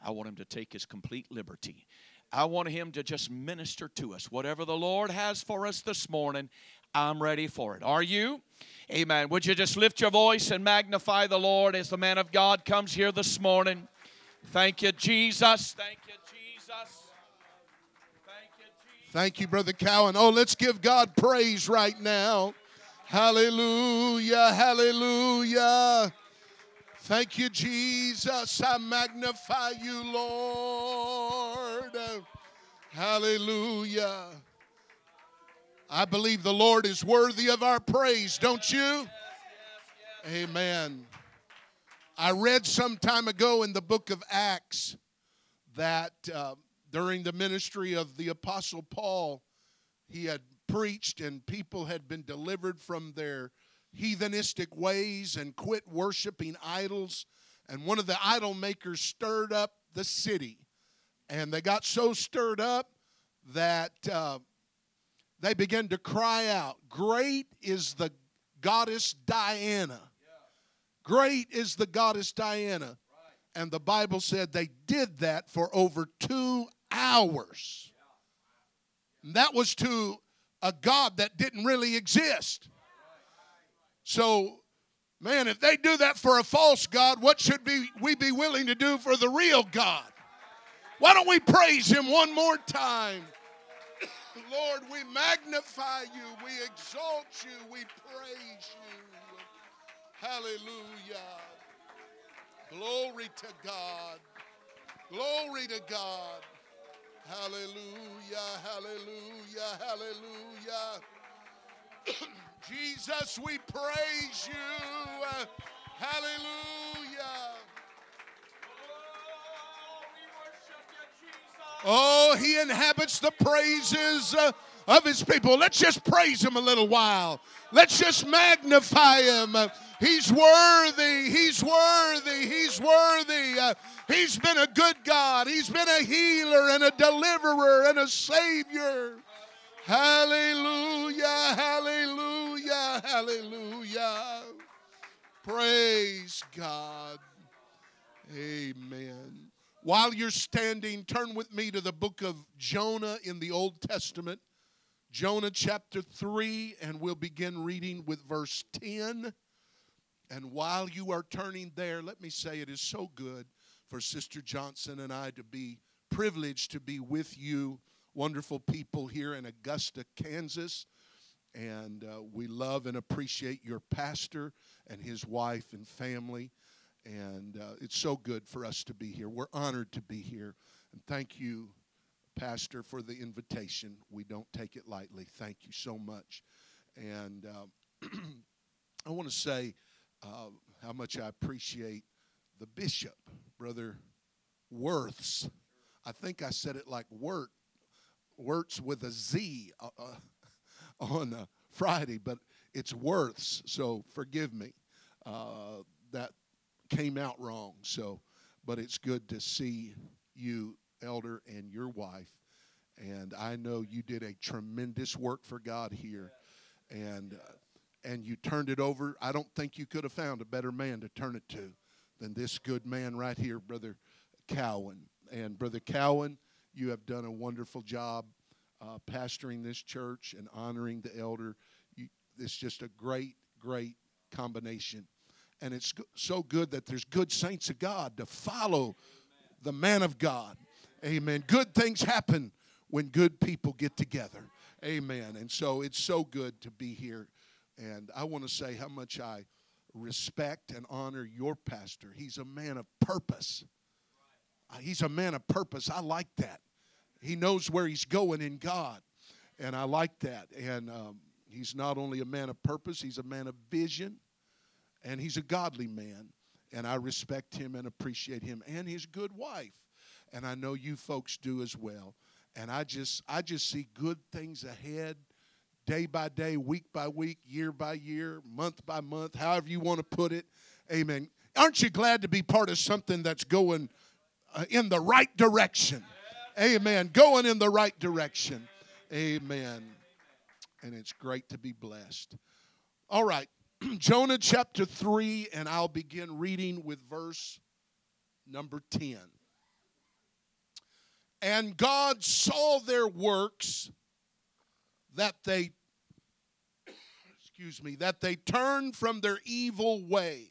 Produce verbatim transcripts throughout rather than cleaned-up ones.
I want him to take his complete liberty. I want him to just minister to us. Whatever the Lord has for us this morning, I'm ready for it. Are you? Amen. Would you just lift your voice and magnify the Lord as the man of God comes here this morning? Thank you, Jesus. Thank you, Jesus. Thank you, Jesus. Thank you, Brother Cowan. Oh, let's give God praise right now. Hallelujah, hallelujah. Thank you, Jesus. I magnify you, Lord. Hallelujah. I believe the Lord is worthy of our praise, don't you? Amen. I read some time ago in the book of Acts that uh, during the ministry of the Apostle Paul, he had preached and people had been delivered from their heathenistic ways and quit worshiping idols. And one of the idol makers stirred up the city. And they got so stirred up that uh, they began to cry out, "Great is the goddess Diana. Great is the goddess Diana." And the Bible said they did that for over two hours. And that was to a God that didn't really exist. So, man, if they do that for a false God, what should be, we be willing to do for the real God? Why don't we praise him one more time? Lord, we magnify you, we exalt you, we praise you. Hallelujah. Glory to God. Glory to God. Hallelujah, hallelujah, hallelujah. Jesus, we praise you. Uh, hallelujah. Oh, he inhabits the praises uh, of his people. Let's just praise him a little while. Let's just magnify him. Uh, he's worthy. He's worthy. He's worthy. Uh, he's been a good God. He's been a healer and a deliverer and a savior. Hallelujah, hallelujah, hallelujah. Praise God. Amen. While you're standing, turn with me to the book of Jonah in the Old Testament. Jonah chapter three, and we'll begin reading with verse ten. And while you are turning there, let me say it is so good for Sister Johnson and I to be privileged to be with you, wonderful people here in Augusta, Kansas. And uh, we love and appreciate your pastor and his wife and family. And uh, it's so good for us to be here. We're honored to be here. And thank you, Pastor, for the invitation. We don't take it lightly. Thank you so much. And uh, I want to say uh, how much I appreciate the bishop, Brother Worths. I think I said it like Wirt, Wirtz with a Z uh, uh, on uh, Friday, but it's Worths, so forgive me. Uh, that came out wrong, so, but it's good to see you, Elder, and your wife. And I know you did a tremendous work for God here, and uh, and you turned it over. I don't think you could have found a better man to turn it to than this good man right here, Brother Cowan. And Brother Cowan, you have done a wonderful job uh, pastoring this church and honoring the elder. You, it's just a great, great combination. And it's so good that there's good saints of God to follow the man of God. Amen. Good things happen when good people get together. Amen. And so it's so good to be here. And I want to say how much I respect and honor your pastor. He's a man of purpose. He's a man of purpose. I like that. He knows where he's going in God. And I like that. And um, he's not only a man of purpose, he's a man of vision. And he's a godly man, and I respect him and appreciate him and his good wife. And I know you folks do as well. And I just I just see good things ahead, day by day, week by week, year by year, month by month, however you want to put it. Amen. Aren't you glad to be part of something that's going uh, in the right direction? Amen. Going in the right direction. Amen. And it's great to be blessed. All right. Jonah chapter three, and I'll begin reading with verse number ten. And God saw their works, that they, excuse me, that they turned from their evil way.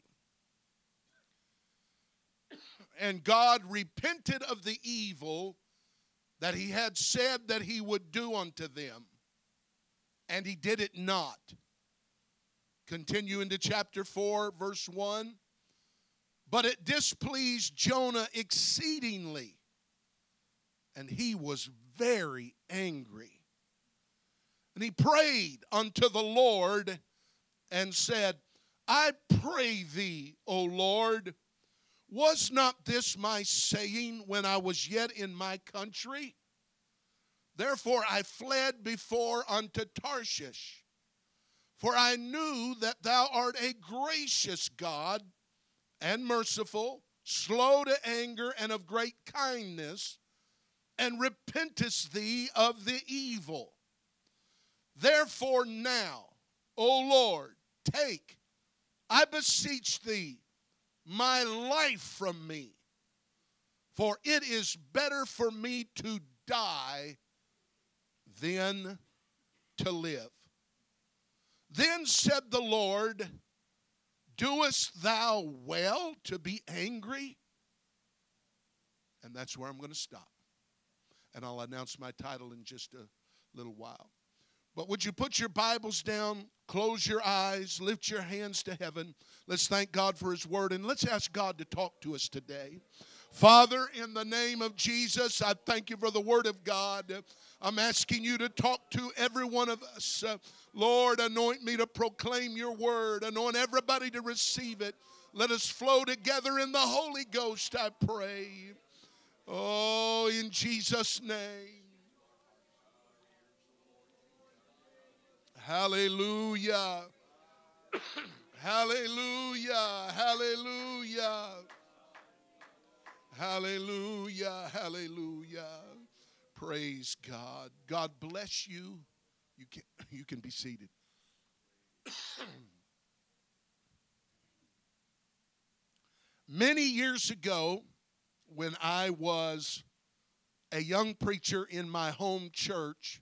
And God repented of the evil that he had said that he would do unto them. And he did it not. Continue into chapter four, verse one. But it displeased Jonah exceedingly, and he was very angry. And he prayed unto the Lord and said, I pray thee, O Lord, was not this my saying when I was yet in my country? Therefore I fled before unto Tarshish, for I knew that thou art a gracious God and merciful, slow to anger, and of great kindness, and repentest thee of the evil. Therefore now, O Lord, take, I beseech thee, my life from me, for it is better for me to die than to live. Then said the Lord, doest thou well to be angry? And that's where I'm going to stop. And I'll announce my title in just a little while. But would you put your Bibles down, close your eyes, lift your hands to heaven. Let's thank God for his word, and let's ask God to talk to us today. Father, in the name of Jesus, I thank you for the word of God. I'm asking you to talk to every one of us. Uh, Lord, anoint me to proclaim your word. Anoint everybody to receive it. Let us flow together in the Holy Ghost, I pray. Oh, in Jesus' name. Hallelujah. Hallelujah. Hallelujah. Hallelujah. Hallelujah. Praise God. God bless you. You can, you can be seated. Many years ago, when I was a young preacher in my home church,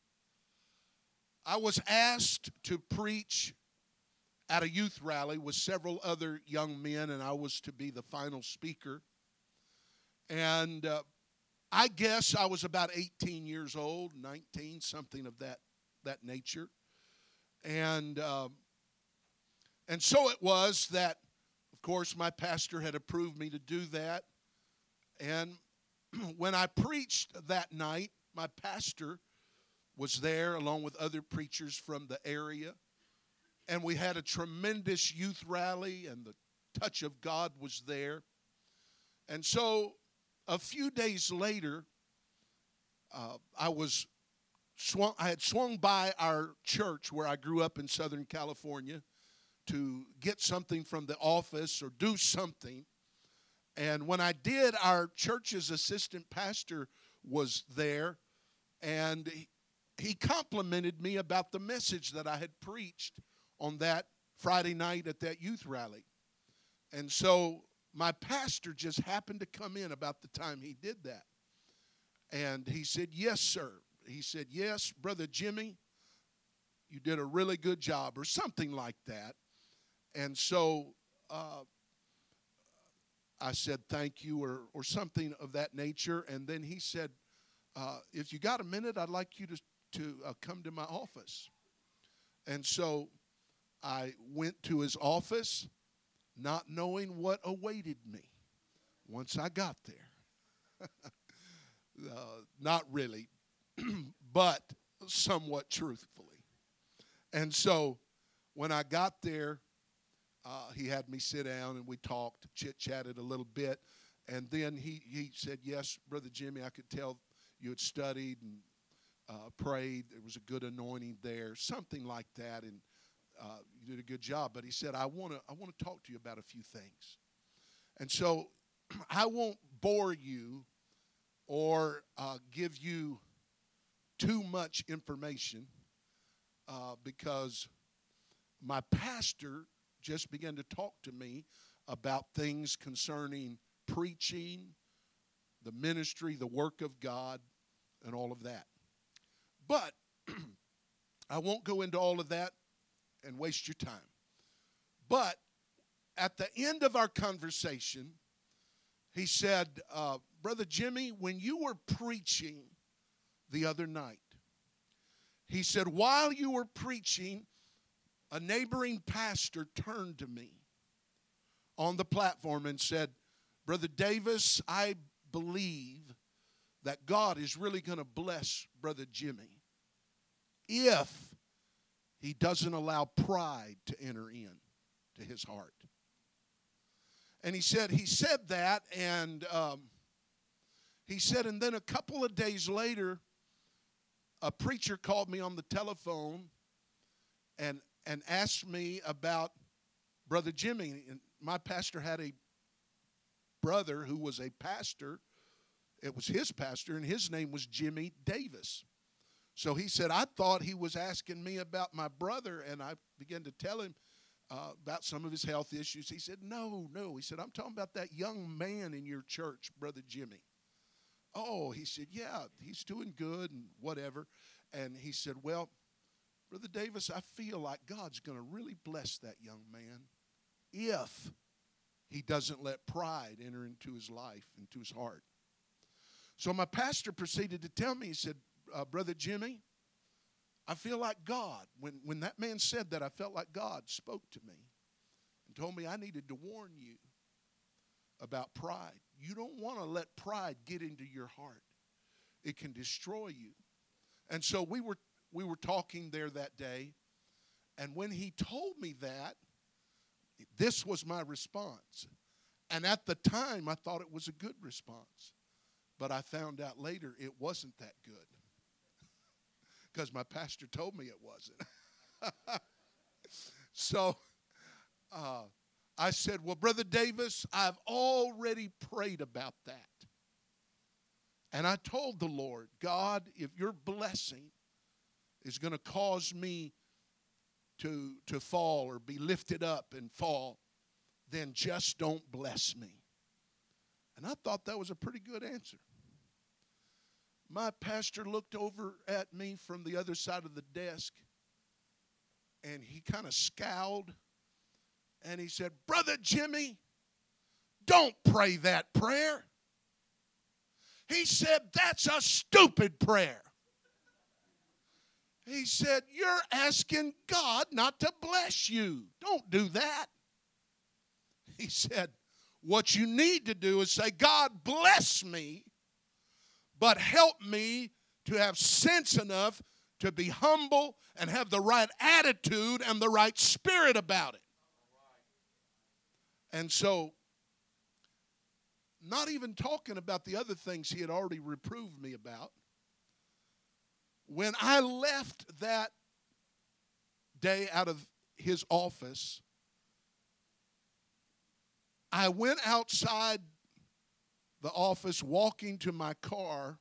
I was asked to preach at a youth rally with several other young men, and I was to be the final speaker. And uh, I guess I was about eighteen years old, nineteen, something of that, that nature. And, um, and so it was that, of course, my pastor had approved me to do that. And when I preached that night, my pastor was there along with other preachers from the area. And we had a tremendous youth rally, and the touch of God was there. And so a few days later, uh, I was swung, I had swung by our church where I grew up in Southern California to get something from the office or do something. And when I did, our church's assistant pastor was there, and he, he complimented me about the message that I had preached on that Friday night at that youth rally. And so my pastor just happened to come in about the time he did that. And he said, yes, sir. He said, yes, Brother Jimmy, you did a really good job, or something like that. And so uh, I said, thank you, or, or something of that nature. And then he said, uh, if you got a minute, I'd like you to, to uh, come to my office. And so I went to his office, not knowing what awaited me once I got there. uh, not really, but somewhat truthfully. And so when I got there, uh, he had me sit down and we talked, chit-chatted a little bit. And then he, he said, yes, Brother Jimmy, I could tell you had studied and uh, prayed. There was a good anointing there, something like that. And Uh, you did a good job. But he said, I want to I want to talk to you about a few things. And so I won't bore you or uh, give you too much information uh, because my pastor just began to talk to me about things concerning preaching, the ministry, the work of God, and all of that. But I won't go into all of that and waste your time. But at the end of our conversation, he said, uh, Brother Jimmy, when you were preaching the other night, he said, while you were preaching, a neighboring pastor turned to me on the platform and said, Brother Davis, I believe that God is really going to bless Brother Jimmy if he doesn't allow pride to enter in to his heart. And he said, he said that, and um, he said, and then a couple of days later, a preacher called me on the telephone and and asked me about Brother Jimmy. And my pastor had a brother who was a pastor. It was his pastor, and his name was Jimmy Davis. So he said, I thought he was asking me about my brother, and I began to tell him uh, about some of his health issues. He said, no, no. He said, I'm talking about that young man in your church, Brother Jimmy. Oh, he said, yeah, he's doing good and whatever. And he said, well, Brother Davis, I feel like God's going to really bless that young man if he doesn't let pride enter into his life, into his heart. So my pastor proceeded to tell me, he said, uh, Brother Jimmy, I feel like God, when, when that man said that, I felt like God spoke to me and told me I needed to warn you about pride. You don't want to let pride get into your heart. It can destroy you. And so we were we were talking there that day, and when he told me that, this was my response. And at the time, I thought it was a good response. But I found out later it wasn't that good. Because my pastor told me it wasn't. So uh, I said, well, Brother Davis, I've already prayed about that. And I told the Lord, God, if your blessing is going to cause me to, to fall or be lifted up and fall, then just don't bless me. And I thought that was a pretty good answer. My pastor looked over at me from the other side of the desk, and he kind of scowled, and he said, Brother Jimmy, don't pray that prayer. He said, that's a stupid prayer. He said, you're asking God not to bless you. Don't do that. He said, what you need to do is say, God bless me, but help me to have sense enough to be humble and have the right attitude and the right spirit about it. And so, not even talking about the other things he had already reproved me about, when I left that day out of his office, I went outside the office walking to my car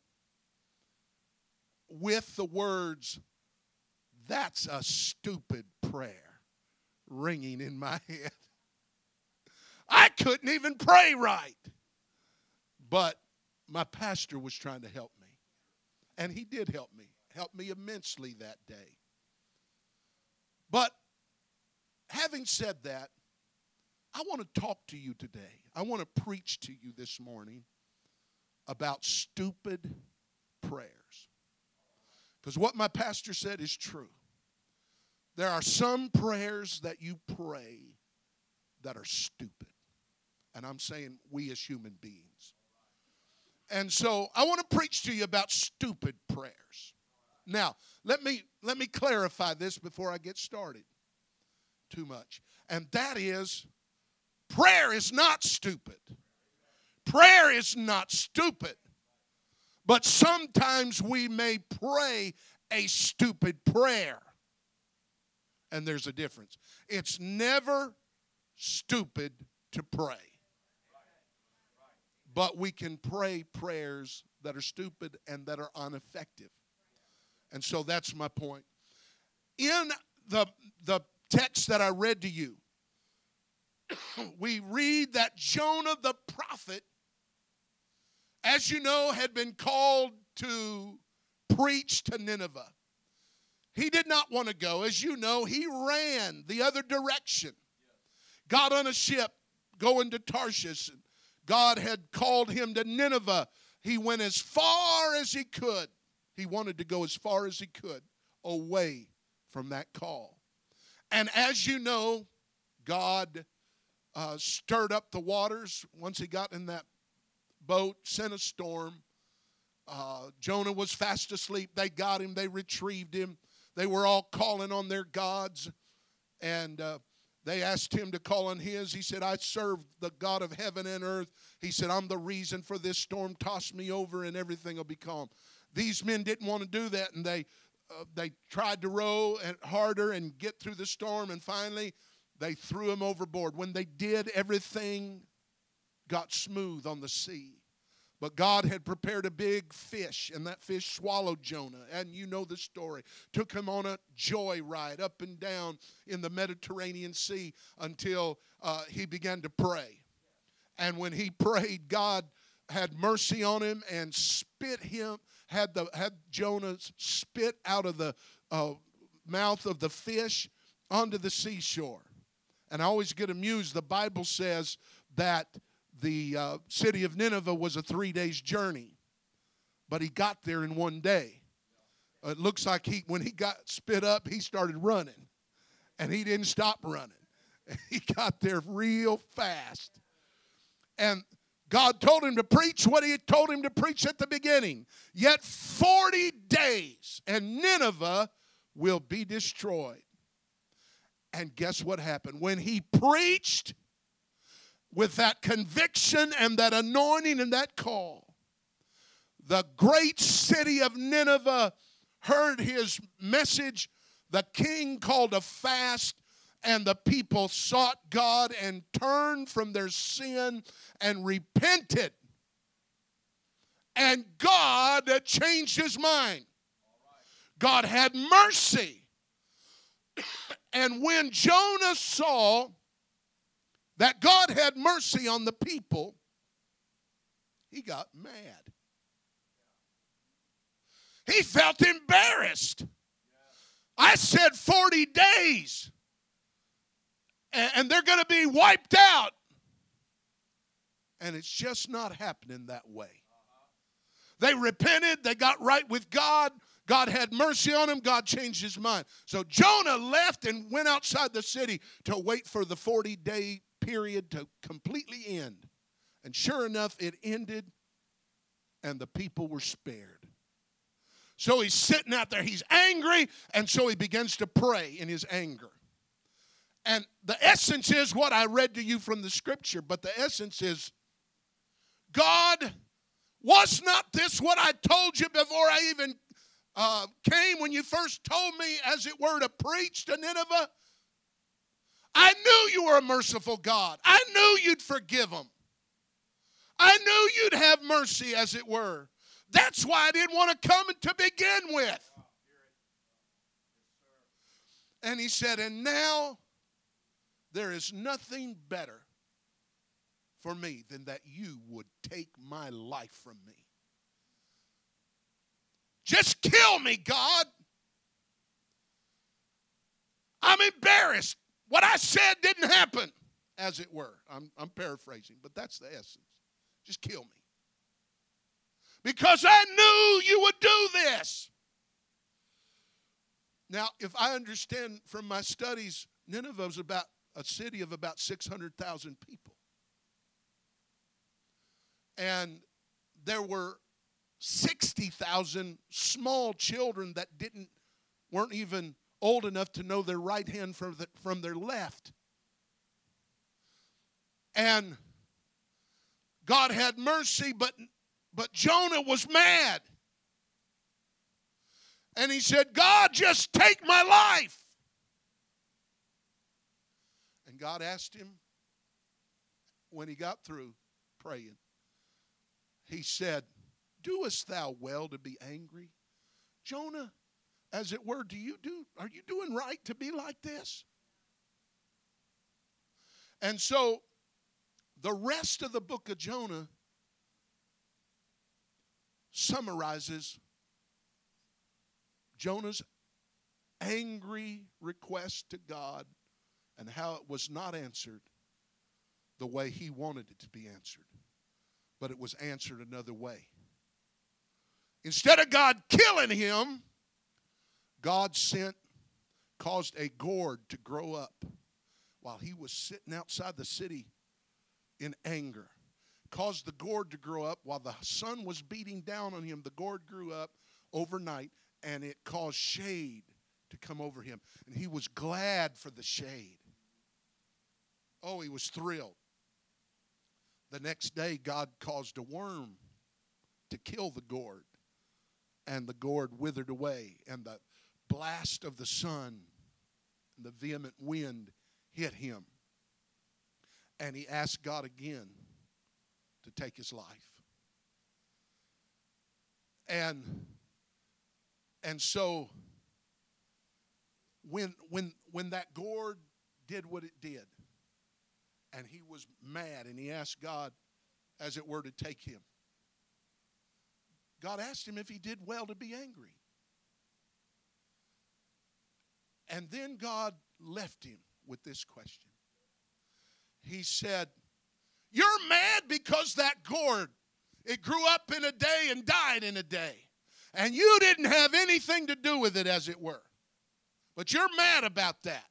with the words, that's a stupid prayer, ringing in my head. I couldn't even pray right. But my pastor was trying to help me. And he did help me. Helped me immensely that day. But having said that, I want to talk to you today. I want to preach to you this morning about stupid prayers. Because what my pastor said is true. There are some prayers that you pray that are stupid. And I'm saying we as human beings. And so I want to preach to you about stupid prayers. Now, let me let me clarify this before I get started too much. And that is, prayer is not stupid. Prayer is not stupid. But sometimes we may pray a stupid prayer. And there's a difference. It's never stupid to pray. But we can pray prayers that are stupid and that are ineffective. And so that's my point. In the, the text that I read to you, we read that Jonah the prophet as you know, had been called to preach to Nineveh. He did not want to go. As you know, he ran the other direction. Got on a ship going to Tarshish. God had called him to Nineveh. He went as far as he could. He wanted to go as far as he could away from that call. And as you know, God uh, stirred up the waters. Once he got in that boat, sent a storm. Uh, Jonah was fast asleep. They got him. They retrieved him. They were all calling on their gods. And uh, they asked him to call on his. He said, I serve the God of heaven and earth. He said, I'm the reason for this storm. Toss me over and everything will be calm. These men didn't want to do that, and they uh, they tried to row harder and get through the storm, and finally they threw him overboard. When they did, everything got smooth on the sea. But God had prepared a big fish, and that fish swallowed Jonah. And you know the story. Took him on a joy ride up and down in the Mediterranean Sea until uh, he began to pray. And when he prayed, God had mercy on him and spit him, had the had Jonah spit out of the uh, mouth of the fish onto the seashore. And I always get amused. The Bible says that the uh, city of Nineveh was a three days journey, but he got there in one day. Uh, it looks like he, when he got spit up, he started running, and he didn't stop running. He got there real fast. And God told him to preach what he had told him to preach at the beginning. Yet forty days, and Nineveh will be destroyed. And guess what happened? When he preached with that conviction and that anointing and that call, the great city of Nineveh heard his message. The king called a fast, and the people sought God and turned from their sin and repented. And God changed his mind. God had mercy. And when Jonah saw that God had mercy on the people, he got mad. He felt embarrassed. I said forty days, and they're going to be wiped out. And it's just not happening that way. They repented. They got right with God. God had mercy on him. God changed his mind. So Jonah left and went outside the city to wait for the forty-day period to completely end. And sure enough, it ended, and the people were spared. So he's sitting out there. He's angry, and so he begins to pray in his anger. And the essence is what I read to you from the scripture, but the essence is, God, was not this what I told you before I even uh, came, when you first told me, as it were, to preach to Nineveh? I knew you were a merciful God. I knew you'd forgive them. I knew you'd have mercy, as it were. That's why I didn't want to come to begin with. And he said, and now there is nothing better for me than that you would take my life from me. Just kill me, God. I'm embarrassed. What I said didn't happen, as it were. I'm, I'm paraphrasing, but that's the essence. Just kill me. Because I knew you would do this. Now, if I understand from my studies, Nineveh was about a city of about six hundred thousand people. And there were sixty thousand small children that didn't weren't even old enough to know their right hand from, the, from their left. And God had mercy, but, but Jonah was mad. And he said, God, just take my life. And God asked him, when he got through praying, he said, doest thou well to be angry? Jonah, as it were, do you do, are you doing right to be like this? And so the rest of the book of Jonah summarizes Jonah's angry request to God and how it was not answered the way he wanted it to be answered, but it was answered another way. Instead of God killing him, God sent, caused a gourd to grow up while he was sitting outside the city in anger. Caused the gourd to grow up while the sun was beating down on him. The gourd grew up overnight, and it caused shade to come over him. And he was glad for the shade. Oh, he was thrilled. The next day, God caused a worm to kill the gourd. And the gourd withered away. And the blast of the sun and the vehement wind hit him. And he asked God again to take his life. And and so when when when that gourd did what it did, and he was mad, and he asked God, as it were, to take him, God asked him if he did well to be angry. And then God left him with this question. He said, "You're mad because that gourd, it grew up in a day and died in a day. And you didn't have anything to do with it, as it were. But you're mad about that.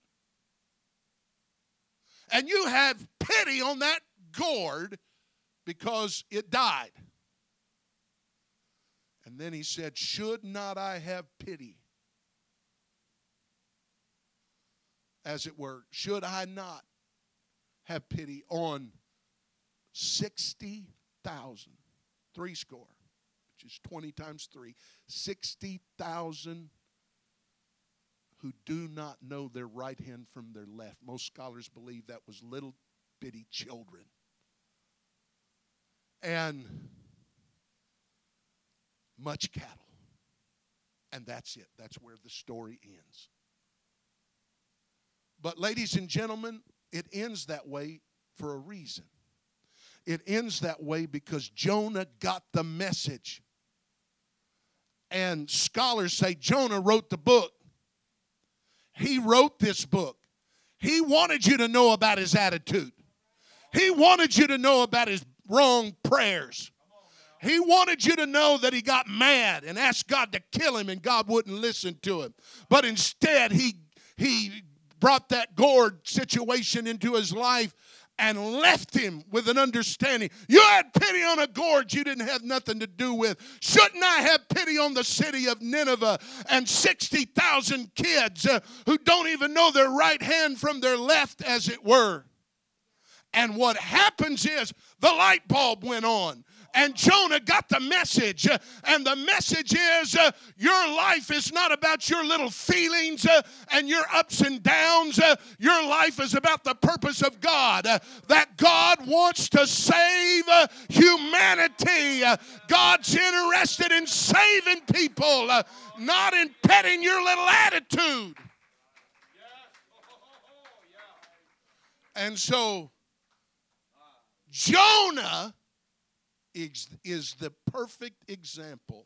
And you have pity on that gourd because it died." And then he said, "Should not I have pity? As it were, should I not have pity on sixty thousand, three score, which is twenty times three, sixty thousand who do not know their right hand from their left?" Most scholars believe that was little bitty children. And much cattle. And that's it. That's where the story ends. But ladies and gentlemen, it ends that way for a reason. It ends that way because Jonah got the message. And scholars say Jonah wrote the book. He wrote this book. He wanted you to know about his attitude. He wanted you to know about his wrong prayers. He wanted you to know that he got mad and asked God to kill him, and God wouldn't listen to him. But instead, he, he brought that gourd situation into his life and left him with an understanding. You had pity on a gourd you didn't have nothing to do with. Shouldn't I have pity on the city of Nineveh and sixty thousand kids uh, who don't even know their right hand from their left, as it were? And what happens is the light bulb went on. And Jonah got the message. Uh, and the message is uh, your life is not about your little feelings uh, and your ups and downs. Uh, your life is about the purpose of God. Uh, that God wants to save uh, humanity. Uh, God's interested in saving people, uh, not in petting your little attitude. And so Jonah Is, is the perfect example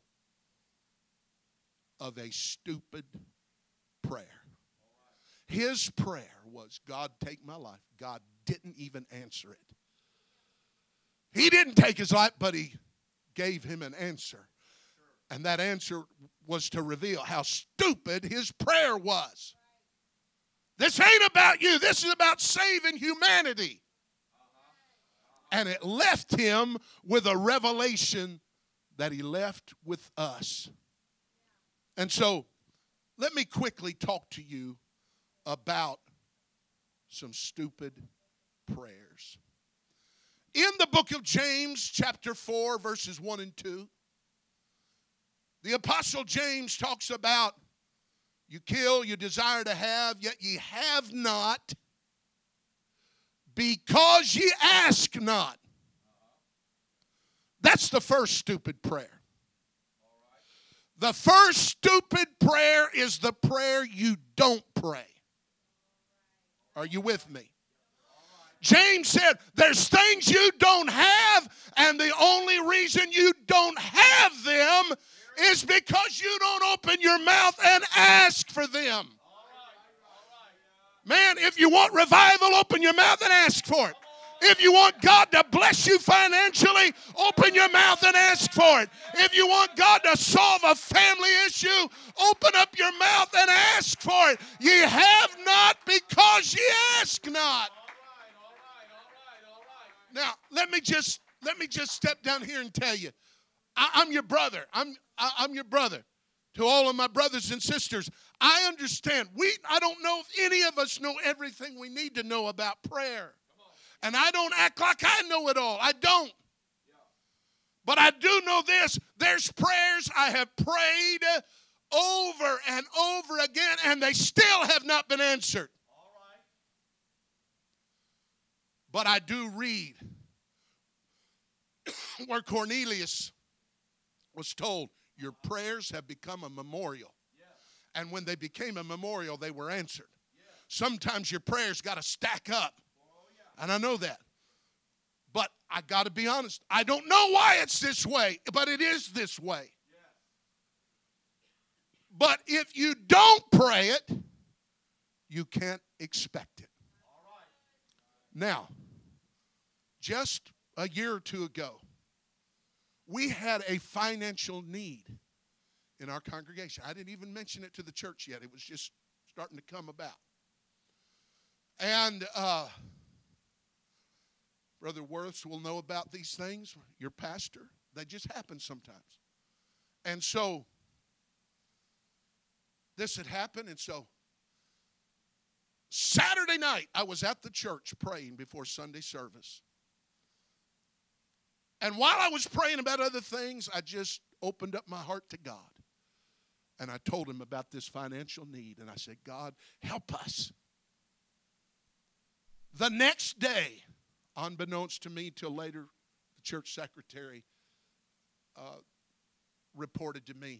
of a stupid prayer. His prayer was, "God, take my life." God didn't even answer it. He didn't take his life, but he gave him an answer. And that answer was to reveal how stupid his prayer was. This ain't about you. This is about saving humanity. And it left him with a revelation that he left with us. And so, let me quickly talk to you about some stupid prayers. In the book of James, chapter four, verses one and two, the Apostle James talks about you kill, you desire to have, yet ye have not, because ye ask not. That's the first stupid prayer. The first stupid prayer is the prayer you don't pray. Are you with me? James said, there's things you don't have, and the only reason you don't have them is because you don't open your mouth and ask for them. Man, if you want revival, open your mouth and ask for it. If you want God to bless you financially, open your mouth and ask for it. If you want God to solve a family issue, open up your mouth and ask for it. Ye have not because ye ask not. Now, let me just let me just step down here and tell you, I, I'm your brother. I'm I, I'm your brother. To all of my brothers and sisters, I understand. We I don't know if any of us know everything we need to know about prayer. And I don't act like I know it all. I don't. But I do know this. There's prayers I have prayed over and over again, and they still have not been answered. But I do read where Cornelius was told, your prayers have become a memorial. And when they became a memorial, they were answered. Sometimes your prayers got to stack up. And I know that. But I got to be honest. I don't know why it's this way, but it is this way. But if you don't pray it, you can't expect it. Now, just a year or two ago, we had a financial need in our congregation. I didn't even mention it to the church yet. It was just starting to come about. And uh, Brother Worths will know about these things. Your pastor, they just happen sometimes. And so, this had happened, and so Saturday night, I was at the church praying before Sunday service. And while I was praying about other things, I just opened up my heart to God. And I told him about this financial need. And I said, God, help us. The next day, unbeknownst to me till later, the church secretary uh, reported to me.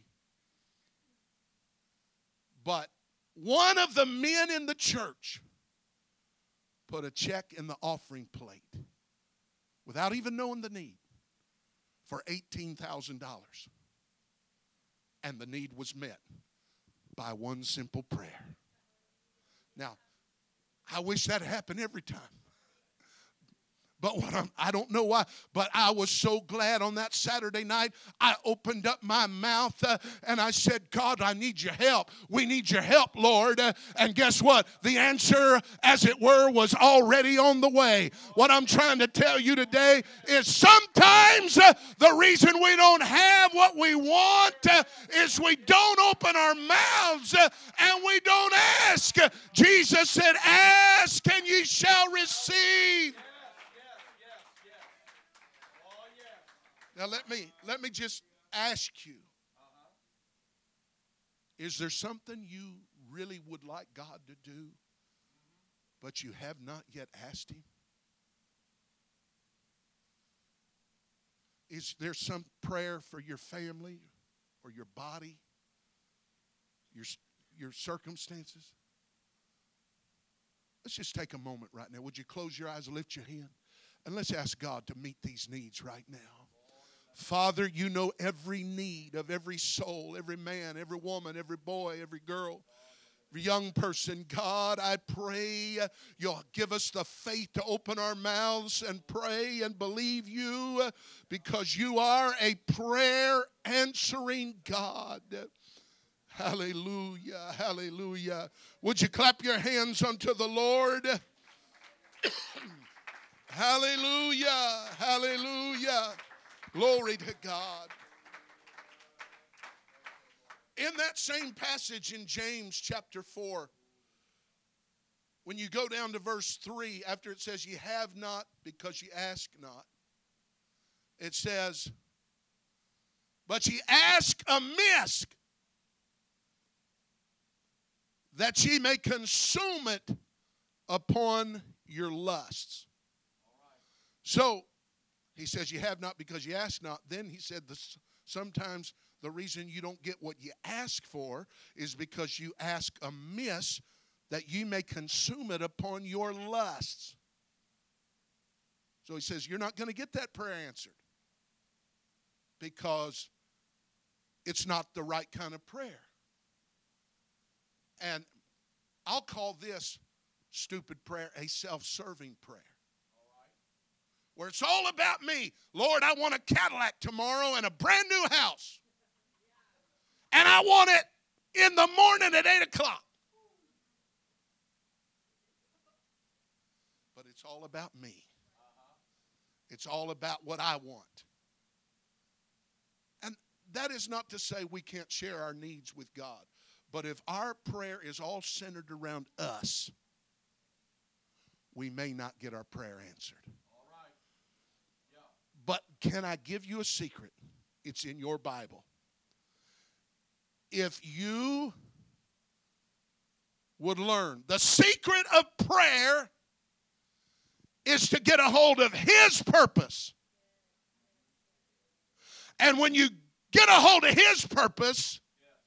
But one of the men in the church put a check in the offering plate without even knowing the need for eighteen thousand dollars. And the need was met by one simple prayer. Now, I wish that happened every time. But what I'm, I don't know why, but I was so glad on that Saturday night. I opened up my mouth uh, and I said, God, I need your help. We need your help, Lord. Uh, and guess what? The answer, as it were, was already on the way. What I'm trying to tell you today is sometimes uh, the reason we don't have what we want uh, is we don't open our mouths uh, and we don't ask. Jesus said, ask and ye shall receive. Now let me let me just ask you, is there something you really would like God to do, but you have not yet asked Him? Is there some prayer for your family or your body, your, your circumstances? Let's just take a moment right now. Would you close your eyes and lift your hand? And let's ask God to meet these needs right now. Father, you know every need of every soul, every man, every woman, every boy, every girl, every young person. God, I pray you'll give us the faith to open our mouths and pray and believe you, because you are a prayer answering God. Hallelujah, hallelujah. Would you clap your hands unto the Lord? Hallelujah, hallelujah. Glory to God. In that same passage in James chapter four, when you go down to verse three, after it says, ye have not because ye ask not, it says, but ye ask amiss, that ye may consume it upon your lusts. So, he says, you have not because you ask not. Then he said, this, sometimes the reason you don't get what you ask for is because you ask amiss, that you may consume it upon your lusts. So he says, you're not going to get that prayer answered because it's not the right kind of prayer. And I'll call this stupid prayer a self-serving prayer. Where it's all about me. Lord, I want a Cadillac tomorrow and a brand new house. And I want it in the morning at eight o'clock. But it's all about me. It's all about what I want. And that is not to say we can't share our needs with God. But if our prayer is all centered around us, we may not get our prayer answered. All right. Yeah. But can I give you a secret? It's in your Bible. If you would learn the secret of prayer is to get a hold of His purpose. And when you get a hold of His purpose,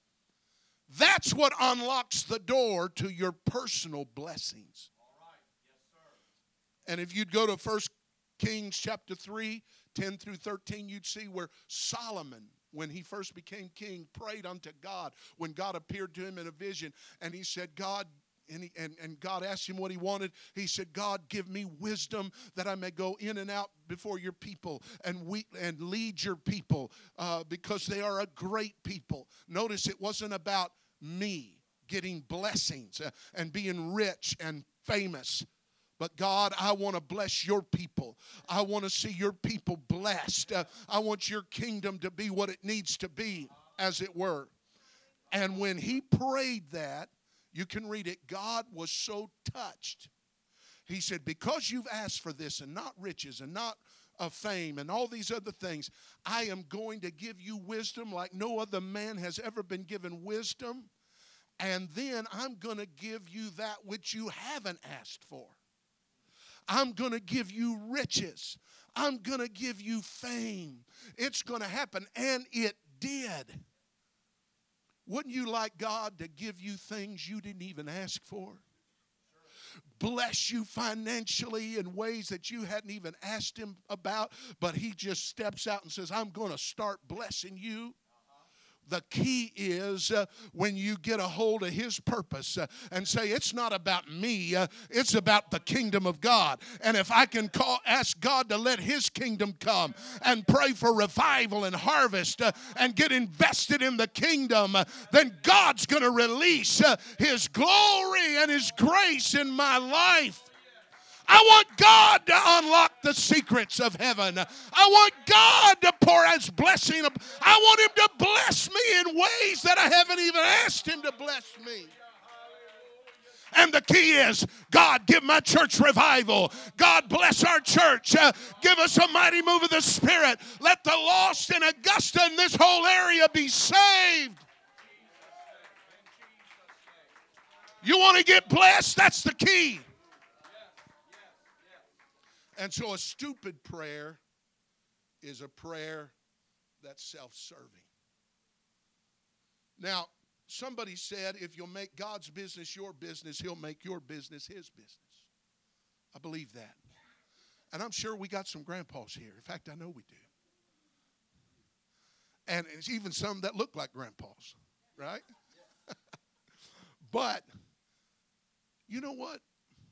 that's what unlocks the door to your personal blessings. All right. Yes, sir. And if you'd go to First Kings chapter three, ten through thirteen, you'd see where Solomon, when he first became king, prayed unto God when God appeared to him in a vision. And he said, God, and, he, and, and God asked him what he wanted. He said, God, give me wisdom that I may go in and out before your people and we, and lead your people uh, because they are a great people. Notice it wasn't about me getting blessings uh, and being rich and famous. But God, I want to bless your people. I want to see your people blessed. Uh, I want your kingdom to be what it needs to be, as it were. And when he prayed that, you can read it, God was so touched. He said, because you've asked for this and not riches and not uh, fame and all these other things, I am going to give you wisdom like no other man has ever been given wisdom. And then I'm going to give you that which you haven't asked for. I'm going to give you riches. I'm going to give you fame. It's going to happen. And it did. Wouldn't you like God to give you things you didn't even ask for? Bless you financially in ways that you hadn't even asked him about, but he just steps out and says, I'm going to start blessing you. The key is uh, when you get a hold of his purpose uh, and say, it's not about me, uh, it's about the kingdom of God. And if I can call, ask God to let his kingdom come and pray for revival and harvest uh, and get invested in the kingdom, uh, then God's going to release uh, his glory and his grace in my life. I want God to unlock the secrets of heaven. I want God to pour his blessing. I want him to bless me in ways that I haven't even asked him to bless me. And the key is, God, give my church revival. God, bless our church. Uh, give us a mighty move of the Spirit. Let the lost in Augusta and this whole area be saved. You want to get blessed? That's the key. And so a stupid prayer is a prayer that's self-serving. Now, somebody said if you'll make God's business your business, he'll make your business his business. I believe that. And I'm sure we got some grandpas here. In fact, I know we do. And it's even some that look like grandpas, right? But, you know what?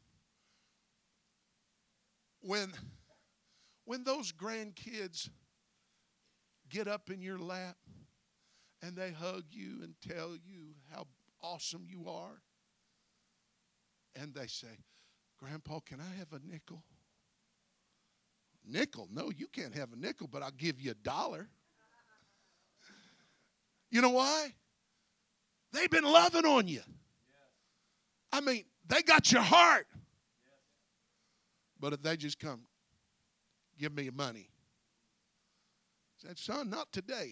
When, when those grandkids get up in your lap and they hug you and tell you how awesome you are, and they say, Grandpa, can I have a nickel? Nickel? No, you can't have a nickel, but I'll give you a dollar. You know why? They've been loving on you. I mean, they got your heart. But if they just come, give me your money. I said, son, not today.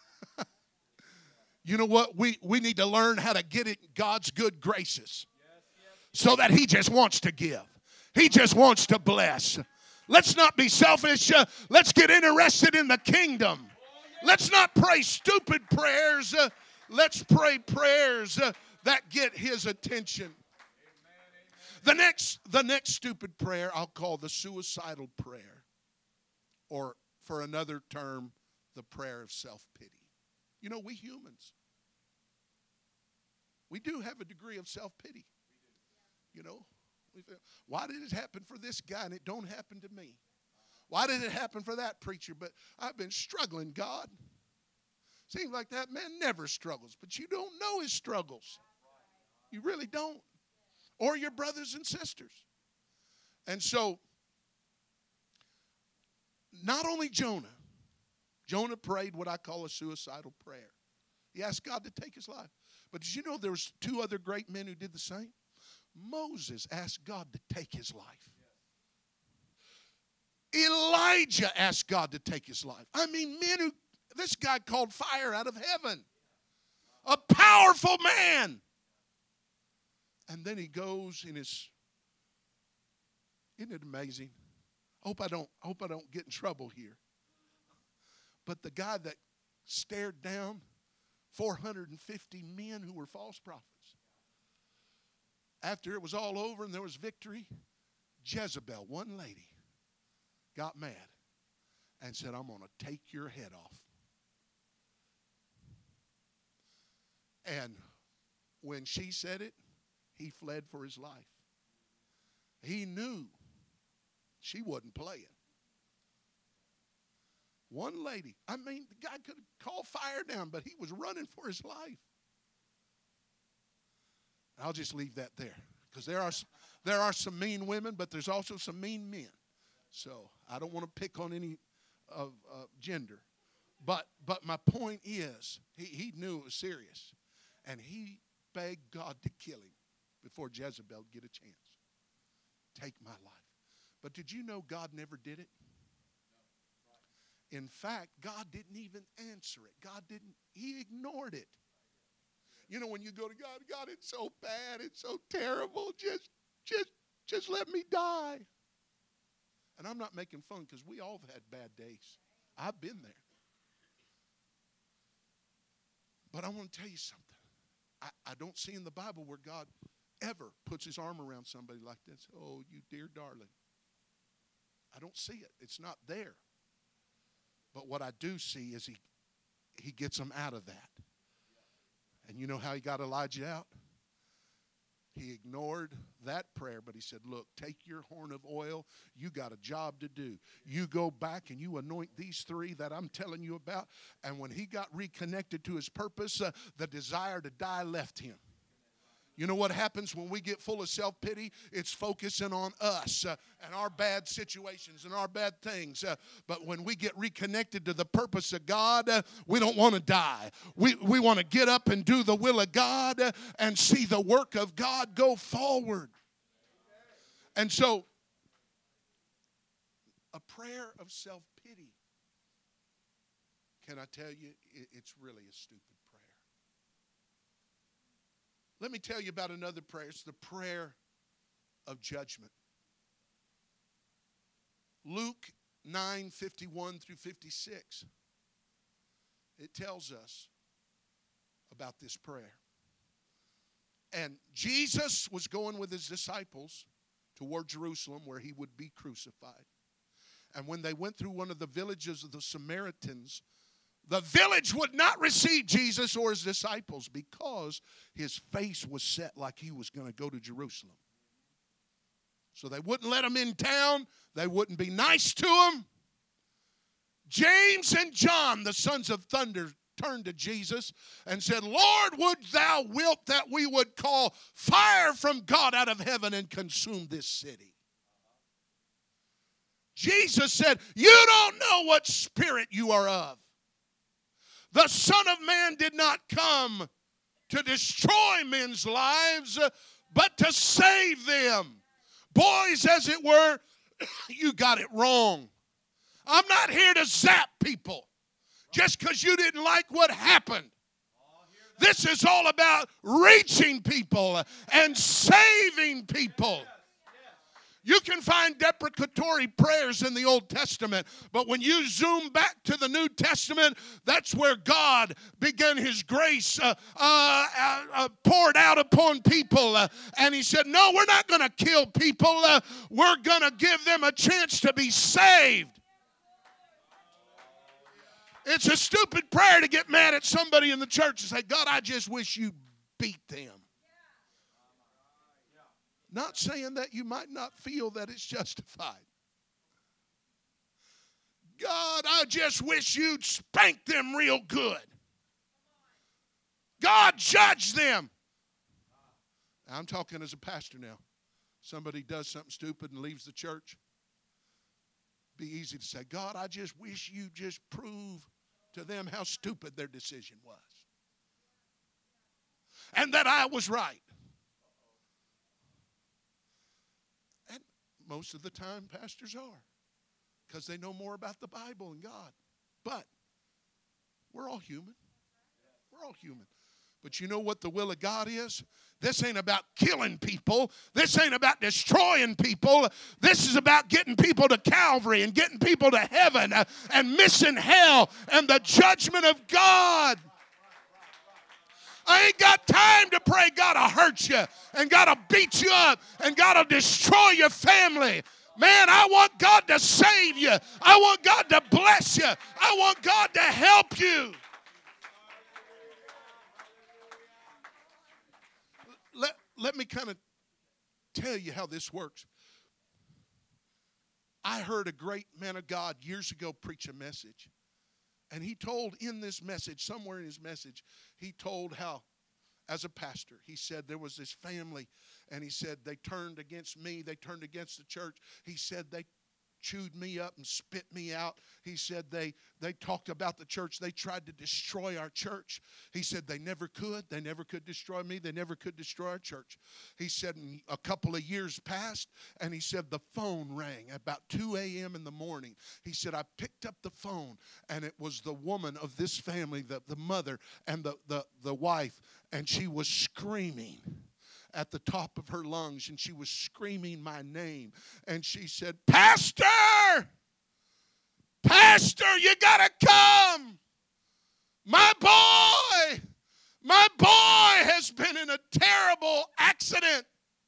You know what? We, we need to learn how to get in God's good graces so that he just wants to give. He just wants to bless. Let's not be selfish. Uh, let's get interested in the kingdom. Let's not pray stupid prayers. Uh, let's pray prayers uh, that get his attention. The next, the next stupid prayer I'll call the suicidal prayer, or for another term, the prayer of self-pity. You know, we humans, we do have a degree of self-pity. You know, we feel, why did it happen for this guy and it don't happen to me? Why did it happen for that preacher? But I've been struggling, God. Seems like that man never struggles, but you don't know his struggles. You really don't. Or your brothers and sisters. And so, not only Jonah, Jonah prayed what I call a suicidal prayer. He asked God to take his life. But did you know there was two other great men who did the same? Moses asked God to take his life. Elijah asked God to take his life. I mean, men who, this guy called fire out of heaven. A powerful man. And then he goes in his, isn't it amazing? I hope I don't, I hope I don't get in trouble here. But the guy that stared down four hundred fifty men who were false prophets. After it was all over and there was victory, Jezebel, one lady, got mad and said, I'm going to take your head off. And when she said it, he fled for his life. He knew she wasn't playing. One lady, I mean, the guy could have called fire down, but he was running for his life. I'll just leave that there because there are, there are some mean women, but there's also some mean men. So I don't want to pick on any of uh, gender. But but my point is, he, he knew it was serious. And he begged God to kill him before Jezebel would get a chance. Take my life. But did you know God never did it? In fact, God didn't even answer it. God didn't, he ignored it. You know, when you go to God, God, it's so bad, it's so terrible, just, just, just let me die. And I'm not making fun because we all have had bad days. I've been there. But I want to tell you something. I, I don't see in the Bible where God ever puts his arm around somebody like this. Oh, you dear darling. I don't see it. It's not there. But what I do see is he, he gets them out of that. And you know how he got Elijah out? He ignored that prayer, but he said, look, take your horn of oil. You got a job to do. You go back and you anoint these three that I'm telling you about. And when he got reconnected to his purpose, uh, the desire to die left him. You know what happens when we get full of self-pity? It's focusing on us uh, and our bad situations and our bad things. Uh, but when we get reconnected to the purpose of God, uh, we don't want to die. We, we want to get up and do the will of God uh, and see the work of God go forward. And so, a prayer of self-pity, can I tell you, it, it's really a stupid prayer. Let me tell you about another prayer. It's the prayer of judgment. Luke nine fifty-one through fifty-six. It tells us about this prayer. And Jesus was going with his disciples toward Jerusalem where he would be crucified. And when they went through one of the villages of the Samaritans, the village would not receive Jesus or his disciples because his face was set like he was going to go to Jerusalem. So they wouldn't let him in town. They wouldn't be nice to him. James and John, the sons of thunder, turned to Jesus and said, Lord, would thou wilt that we would call fire from God out of heaven and consume this city? Jesus said, you don't know what spirit you are of. The Son of Man did not come to destroy men's lives, but to save them. Boys, as it were, you got it wrong. I'm not here to zap people just because you didn't like what happened. This is all about reaching people and saving people. You can find deprecatory prayers in the Old Testament, but when you zoom back to the New Testament, that's where God began his grace uh, uh, uh, poured out upon people. Uh, and he said, no, we're not going to kill people. Uh, we're going to give them a chance to be saved. It's a stupid prayer to get mad at somebody in the church and say, God, I just wish you beat them. Not saying that you might not feel that it's justified. God, I just wish you'd spank them real good. God, judge them. I'm talking as a pastor now. Somebody does something stupid and leaves the church. Be easy to say, God, I just wish you just prove to them how stupid their decision was. And that I was right. And most of the time, pastors are. Because they know more about the Bible and God. But we're all human. We're all human. But you know what the will of God is? This ain't about killing people. This ain't about destroying people. This is about getting people to Calvary and getting people to heaven and missing hell and the judgment of God. I ain't got time to pray God will hurt you and God will beat you up and God will destroy your family. Man, I want God to save you. I want God to bless you. I want God to help you. Let, let me kind of tell you how this works. I heard a great man of God years ago preach a message. And he told in this message, somewhere in his message, he told how, as a pastor, he said there was this family, and he said they turned against me, they turned against the church. He said they chewed me up and spit me out. He said they, they talked about the church. They tried to destroy our church. He said they never could. They never could destroy me. They never could destroy our church. He said a couple of years passed, and he said the phone rang about two a.m. in the morning. He said I picked up the phone, and it was the woman of this family, the, the mother and the, the, the wife, and she was screaming at the top of her lungs, and she was screaming my name. And she said, Pastor! Pastor, you gotta come! My boy! My boy has been in a terrible accident.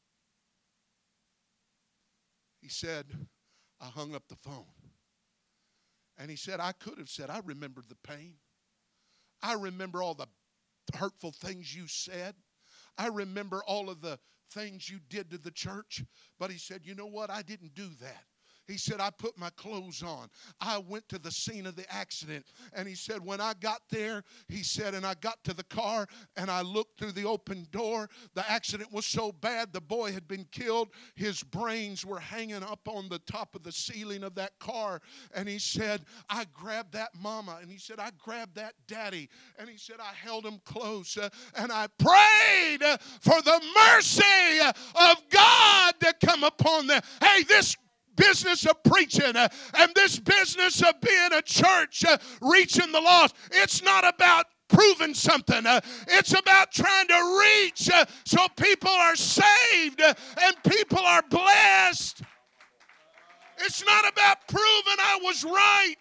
He said, I hung up the phone. And he said, I could have said, I remember the pain. I remember all the hurtful things you said. I remember all of the things you did to the church. But he said, you know what? I didn't do that. He said, I put my clothes on. I went to the scene of the accident. And he said, when I got there, he said, and I got to the car and I looked through the open door. The accident was so bad, the boy had been killed. His brains were hanging up on the top of the ceiling of that car. And he said, I grabbed that mama. And he said, I grabbed that daddy. And he said, I held him close. Uh, and I prayed uh, for the mercy uh, of God to come upon them. Hey, this business of preaching uh, and this business of being a church uh, reaching the lost, it's not about proving something. Uh, it's about trying to reach uh, so people are saved uh, and people are blessed. It's not about proving I was right.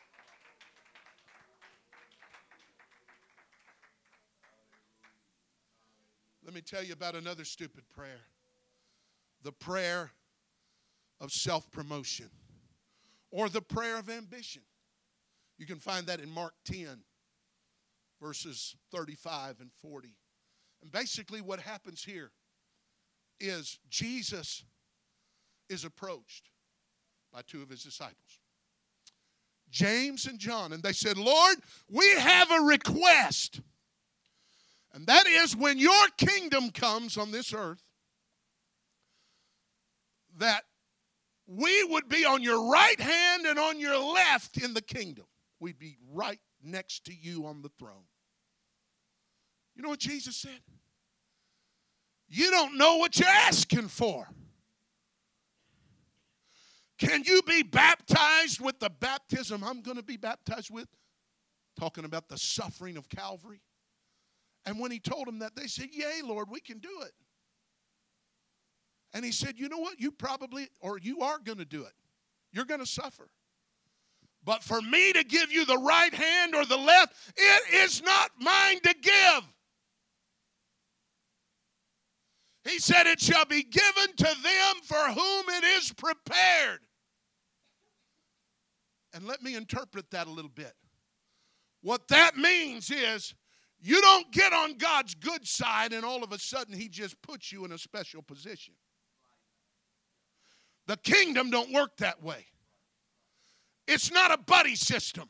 Let me tell you about another stupid prayer. The prayer of self-promotion, or the prayer of ambition. You can find that in Mark ten, verses thirty-five and forty. And basically what happens here is Jesus is approached by two of his disciples, James and John, and they said, Lord, we have a request. And that is, when your kingdom comes on this earth, that we would be on your right hand and on your left in the kingdom. We'd be right next to you on the throne. You know what Jesus said? You don't know what you're asking for. Can you be baptized with the baptism I'm going to be baptized with? Talking about the suffering of Calvary. And when he told them that, they said, yea, Lord, we can do it. And he said, you know what? You probably, or you are going to do it. You're going to suffer. But for me to give you the right hand or the left, it is not mine to give. He said, it shall be given to them for whom it is prepared. And let me interpret that a little bit. What that means is you don't get on God's good side and all of a sudden he just puts you in a special position. The kingdom don't work that way. It's not a buddy system.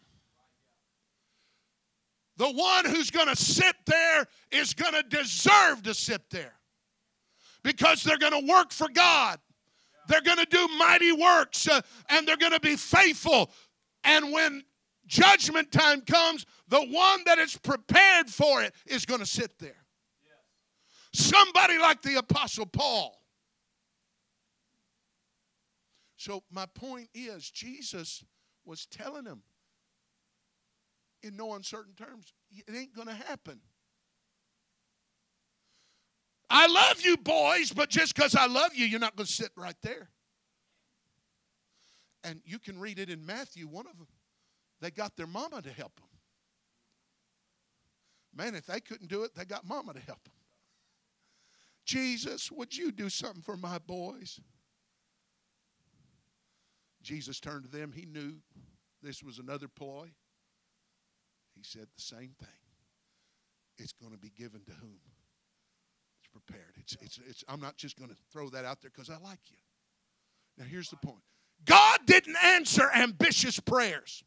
The one who's going to sit there is going to deserve to sit there because they're going to work for God. They're going to do mighty works uh, and they're going to be faithful. And when judgment time comes, the one that is prepared for it is going to sit there. Somebody like the Apostle Paul. So my point is, Jesus was telling them in no uncertain terms, it ain't going to happen. I love you boys, but just because I love you, you're not going to sit right there. And you can read it in Matthew, one of them. They got their mama to help them. Man, if they couldn't do it, they got mama to help them. Jesus, would you do something for my boys? Jesus turned to them. He knew this was another ploy. He said the same thing. It's going to be given to whom? It's prepared. It's, it's, it's, I'm not just going to throw that out there because I like you. Now, here's the point. God didn't answer ambitious prayers.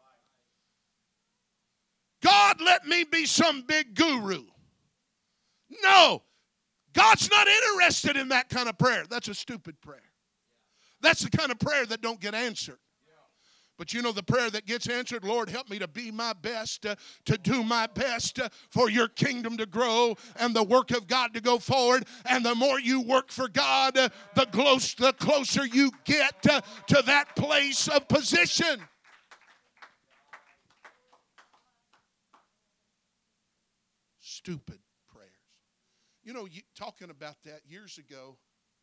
God, let me be some big guru. No. God's not interested in that kind of prayer. That's a stupid prayer. That's the kind of prayer that don't get answered. But you know the prayer that gets answered, Lord, help me to be my best, uh, to do my best uh, for your kingdom to grow and the work of God to go forward. And the more you work for God, uh, the, close, the closer you get uh, to that place of position. Stupid prayers. You know, you, talking about that years ago,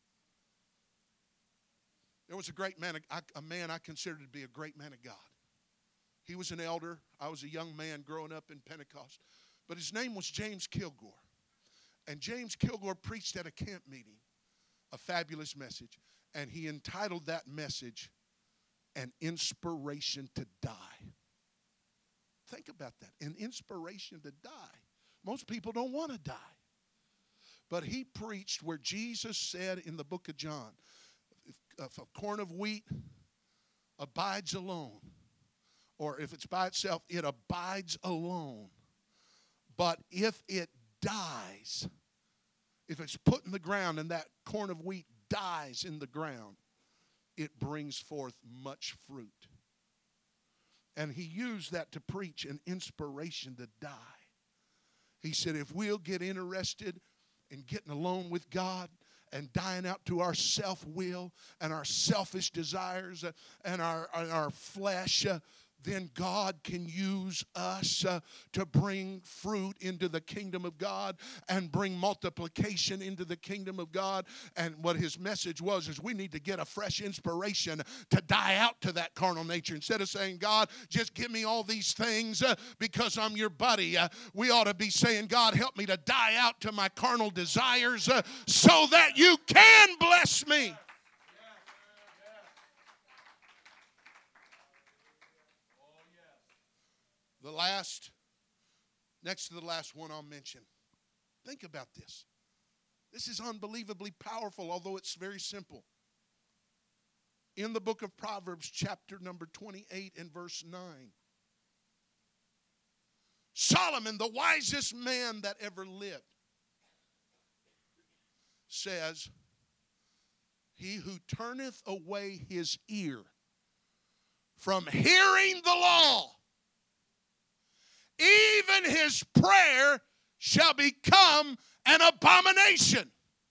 there was a great man, a, a man I considered to be a great man of God. He was an elder. I was a young man growing up in Pentecost. But his name was James Kilgore. And James Kilgore preached at a camp meeting, a fabulous message. And he entitled that message, An Inspiration to Die. Think about that. An inspiration to die. Most people don't want to die. But he preached where Jesus said in the book of John, if a corn of wheat abides alone, or if it's by itself, it abides alone. But if it dies, if it's put in the ground and that corn of wheat dies in the ground, it brings forth much fruit. And he used that to preach an inspiration to die. He said, if we'll get interested in getting alone with God and dying out to our self-will and our selfish desires and our, and our flesh, uh, then God can use us uh, to bring fruit into the kingdom of God and bring multiplication into the kingdom of God. And what his message was is we need to get a fresh inspiration to die out to that carnal nature. Instead of saying, God, just give me all these things uh, because I'm your buddy, uh, we ought to be saying, God, help me to die out to my carnal desires uh, so that you can bless me. The last, next to the last one I'll mention. Think about this. This is unbelievably powerful, although it's very simple. In the book of Proverbs, chapter number twenty-eight and verse nine. Solomon, the wisest man that ever lived, says, he who turneth away his ear from hearing the law, even his prayer shall become an abomination.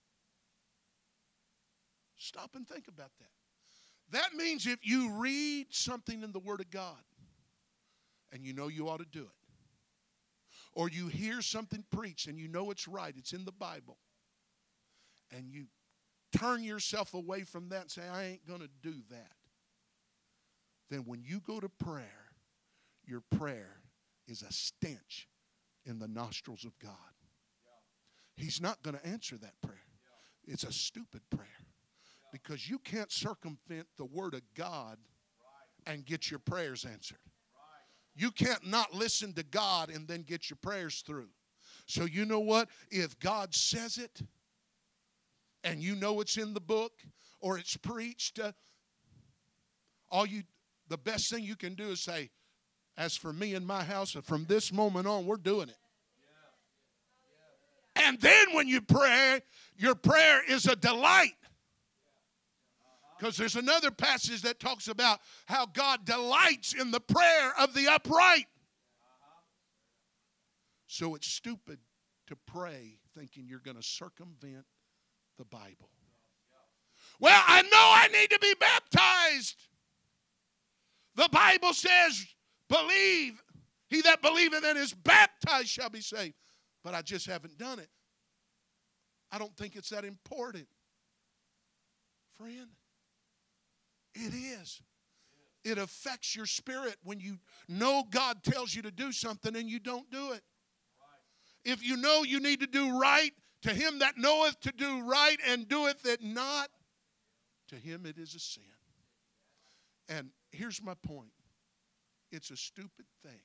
Stop and think about that. That means if you read something in the Word of God and you know you ought to do it, or you hear something preached and you know it's right, it's in the Bible, and you turn yourself away from that and say, I ain't going to do that, then when you go to prayer, your prayer is a stench in the nostrils of God. He's not going to answer that prayer. It's a stupid prayer because you can't circumvent the Word of God and get your prayers answered. You can't not listen to God and then get your prayers through. So you know what? If God says it, and you know it's in the book or it's preached, uh, all you, the best thing you can do is say, as for me and my house, from this moment on, we're doing it. And then when you pray, your prayer is a delight. Because there's another passage that talks about how God delights in the prayer of the upright. So it's stupid to pray thinking you're going to circumvent the Bible. Well, I know I need to be baptized. The Bible says, believe, he that believeth and is baptized shall be saved. But I just haven't done it. I don't think it's that important. Friend, it is. It affects your spirit when you know God tells you to do something and you don't do it. If you know you need to do right, to him that knoweth to do right and doeth it not, to him it is a sin. And here's my point. It's a stupid thing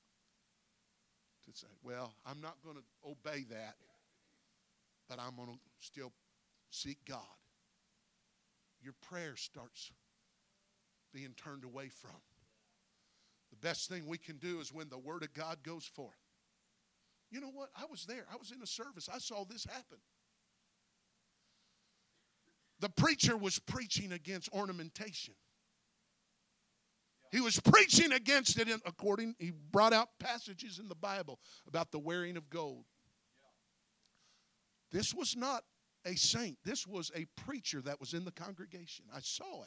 to say, well, I'm not going to obey that, but I'm going to still seek God. Your prayer starts being turned away from. The best thing we can do is when the Word of God goes forth. You know what? I was there. I was in a service. I saw this happen. The preacher was preaching against ornamentation. He was preaching against it, in, according, he brought out passages in the Bible about the wearing of gold. This was not a saint. This was a preacher that was in the congregation. I saw it.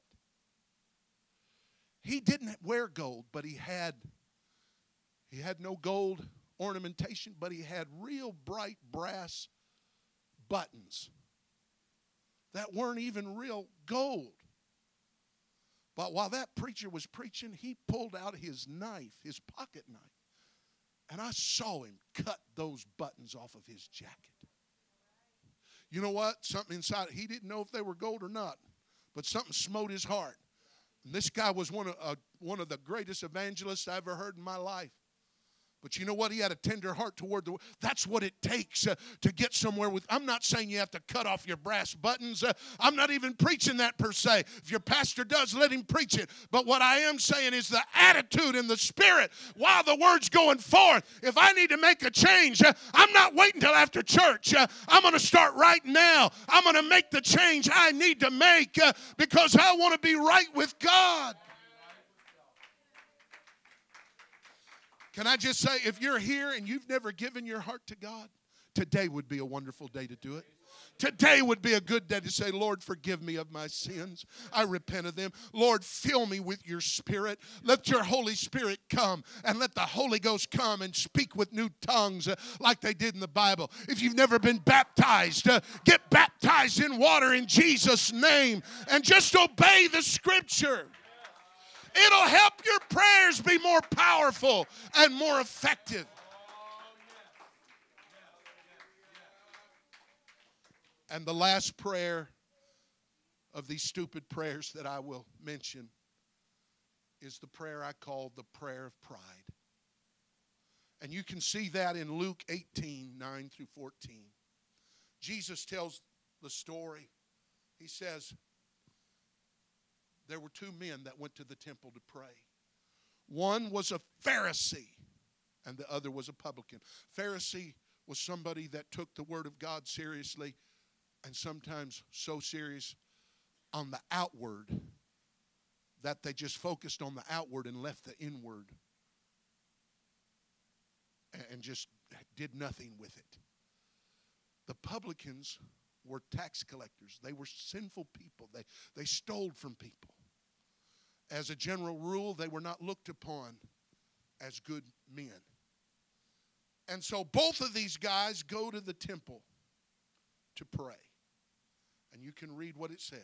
He didn't wear gold, but he had, he had no gold ornamentation, but he had real bright brass buttons that weren't even real gold. But while that preacher was preaching, he pulled out his knife, his pocket knife, and I saw him cut those buttons off of his jacket. You know what? Something inside, he didn't know if they were gold or not, but something smote his heart. And this guy was one of, uh, one of the greatest evangelists I ever heard in my life. But you know what? He had a tender heart toward the world. That's what it takes uh, to get somewhere with. I'm not saying you have to cut off your brass buttons. Uh, I'm not even preaching that per se. If your pastor does, let him preach it. But what I am saying is the attitude and the spirit while the word's going forth. If I need to make a change, uh, I'm not waiting till after church. Uh, I'm going to start right now. I'm going to make the change I need to make uh, because I want to be right with God. Can I just say, if you're here and you've never given your heart to God, today would be a wonderful day to do it. Today would be a good day to say, Lord, forgive me of my sins. I repent of them. Lord, fill me with your Spirit. Let your Holy Spirit come and let the Holy Ghost come and speak with new tongues uh, like they did in the Bible. If you've never been baptized, uh, get baptized in water in Jesus' name and just obey the Scripture. It'll help your prayers be more powerful and more effective. And the last prayer of these stupid prayers that I will mention is the prayer I call the prayer of pride. And you can see that in Luke eighteen, nine through fourteen. Jesus tells the story. He says, there were two men that went to the temple to pray. One was a Pharisee, and the other was a publican. Pharisee was somebody that took the Word of God seriously, and sometimes so serious on the outward that they just focused on the outward and left the inward and just did nothing with it. The publicans were tax collectors. They were sinful people. They, they stole from people. As a general rule, they were not looked upon as good men. And so both of these guys go to the temple to pray. And you can read what it says.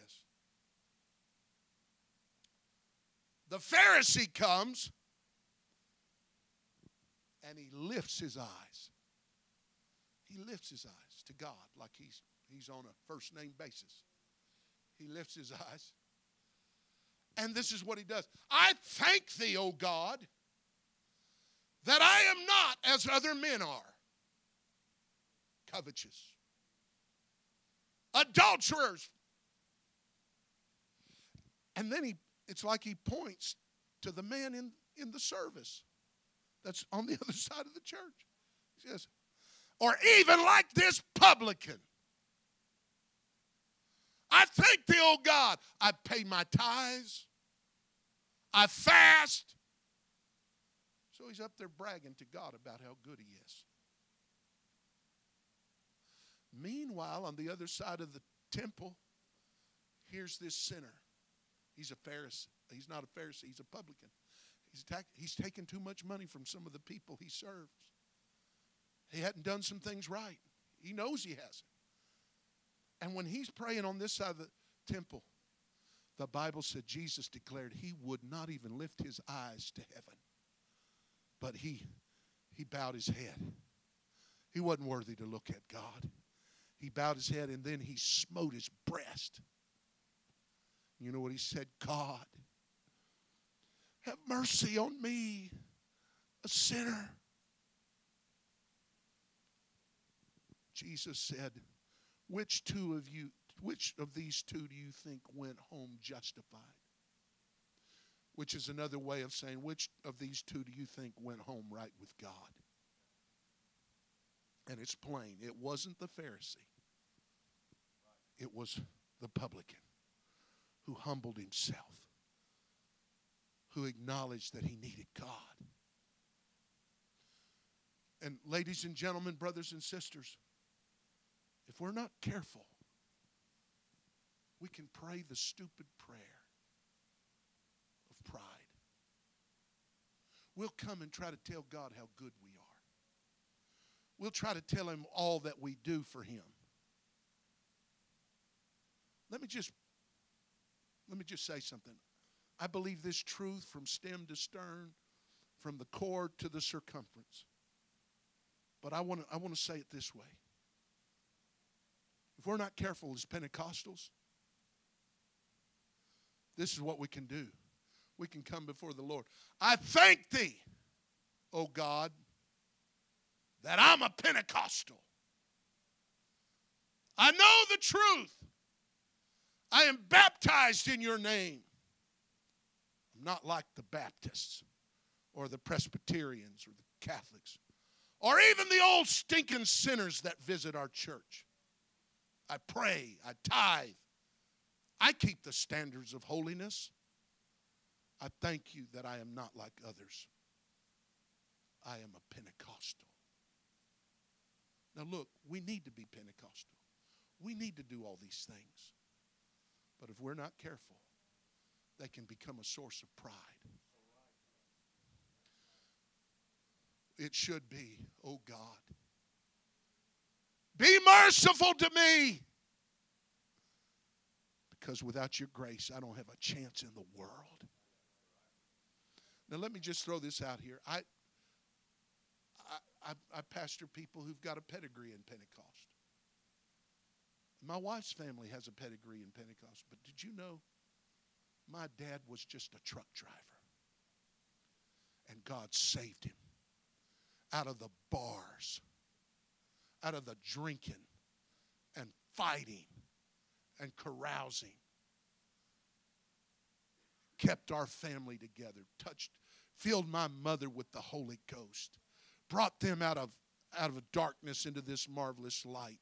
The Pharisee comes and he lifts his eyes. He lifts his eyes to God like he's He's on a first name basis. He lifts his eyes. And this is what he does. I thank thee, O God, that I am not as other men are. Covetous. Adulterers. And then he, it's like he points to the man in, in the service that's on the other side of the church. He says, or even like this publican. I thank thee, O God, I pay my tithes. I fast. So he's up there bragging to God about how good he is. Meanwhile, on the other side of the temple, here's this sinner. He's a Pharisee. He's not a Pharisee. He's a publican. He's, ta- he's taken too much money from some of the people he serves. He hadn't done some things right. He knows he hasn't. And when he's praying on this side of the temple, the Bible said Jesus declared he would not even lift his eyes to heaven. But he, he bowed his head. He wasn't worthy to look at God. He bowed his head and then he smote his breast. You know what he said? God, have mercy on me, a sinner. Jesus said, which two of you, which of these two do you think went home justified? Which is another way of saying, which of these two do you think went home right with God? And it's plain. It wasn't the Pharisee. It was the publican who humbled himself, who acknowledged that he needed God. And ladies and gentlemen, brothers and sisters, if we're not careful, we can pray the stupid prayer of pride. We'll come and try to tell God how good we are. We'll try to tell him all that we do for him. Let me just, let me just say something. I believe this truth from stem to stern, from the cord to the circumference. But I want to I want to say it this way. If we're not careful as Pentecostals, this is what we can do. We can come before the Lord. I thank thee, O God, that I'm a Pentecostal. I know the truth. I am baptized in your name. I'm not like the Baptists or the Presbyterians or the Catholics or even the old stinking sinners that visit our church. I pray, I tithe. I keep the standards of holiness. I thank you that I am not like others. I am a Pentecostal. Now look, we need to be Pentecostal. We need to do all these things. But if we're not careful, they can become a source of pride. It should be, oh God, be merciful to me. Because without your grace, I don't have a chance in the world. Now let me just throw this out here. I, I, I pastor people who've got a pedigree in Pentecost. My wife's family has a pedigree in Pentecost. But did you know my dad was just a truck driver? And God saved him out of the bars, out of the drinking and fighting and carousing. Kept our family together, touched, filled my mother with the Holy Ghost, brought them out of, out of darkness into this marvelous light.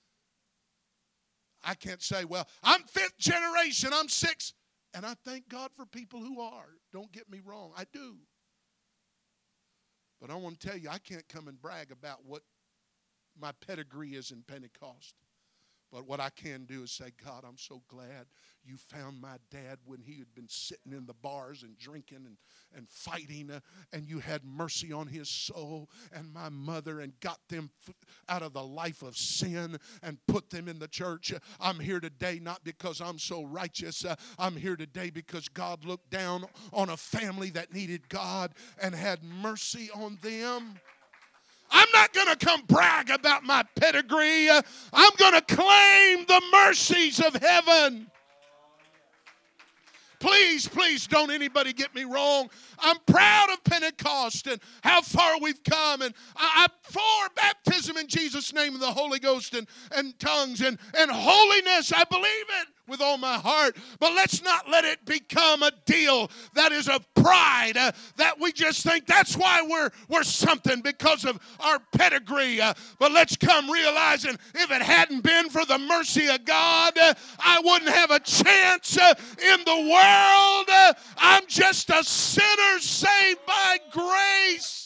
I can't say, well, I'm fifth generation, I'm sixth. And I thank God for people who are. Don't get me wrong, I do. But I want to tell you, I can't come and brag about what my pedigree is in Pentecost. But what I can do is say, God, I'm so glad you found my dad when he had been sitting in the bars and drinking and, and fighting, uh, and you had mercy on his soul and my mother and got them f- out of the life of sin and put them in the church. Uh, I'm here today not because I'm so righteous. Uh, I'm here today because God looked down on a family that needed God and had mercy on them. I'm not going to come brag about my pedigree. I'm going to claim the mercies of heaven. Please, please don't anybody get me wrong. I'm proud of Pentecost and how far we've come. And I, I'm for baptism in Jesus' name of the Holy Ghost and, and tongues and, and holiness. I believe it with all my heart. But let's not let it become a deal that is of pride, uh, that we just think that's why we're, we're something because of our pedigree. Uh, but let's come realizing if it hadn't been for the mercy of God, uh, I wouldn't have a chance uh, in the world. Uh, I'm just a sinner saved by grace.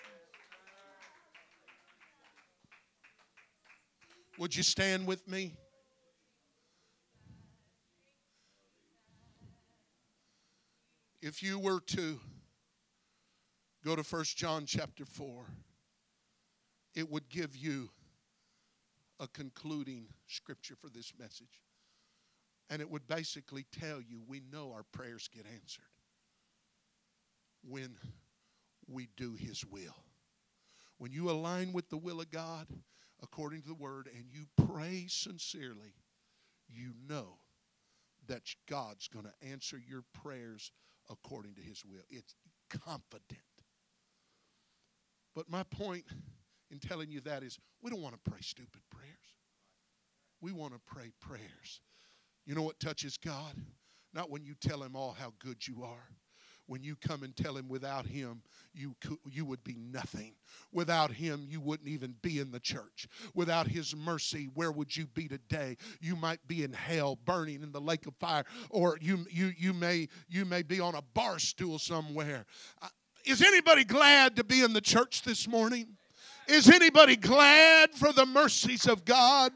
Would you stand with me? If you were to go to First John chapter four, it would give you a concluding scripture for this message. And it would basically tell you we know our prayers get answered when we do His will. When you align with the will of God according to the Word and you pray sincerely, you know that God's going to answer your prayers according to His will. It's confident. But my point in telling you that is we don't want to pray stupid prayers. We want to pray prayers. You know what touches God? Not when you tell Him all how good you are. When you come and tell Him without Him, you could, you would be nothing. Without Him, you wouldn't even be in the church. Without His mercy, where would you be today? You might be in hell, burning in the lake of fire, or you you you may you may be on a bar stool somewhere. Uh, is anybody glad to be in the church this morning? Is anybody glad for the mercies of God?